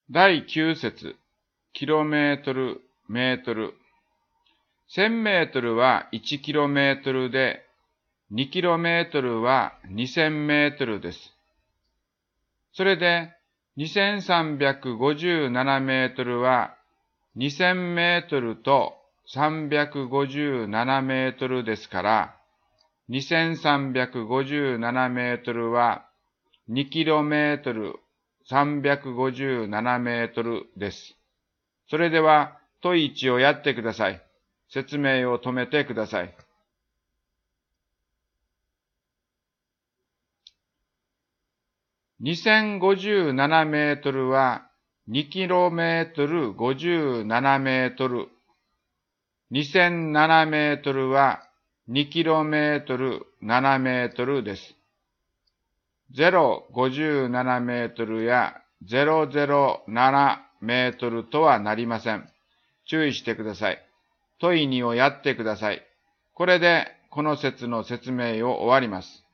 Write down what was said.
第9節、キロメートル、メートル。1000メートルは1キロメートルで、2キロメートルは2000メートルです。それで、2357メートルは2000メートルと357メートルですから、2357メートルは2キロメートル357メートルです。それでは問1をやってください。説明を止めてください。2057メートルは2キロメートル57メートル。2007メートルは2キロメートル7メートルです。057メートルや007メートルとはなりません。注意してください。問2をやってください。これでこの説の説明を終わります。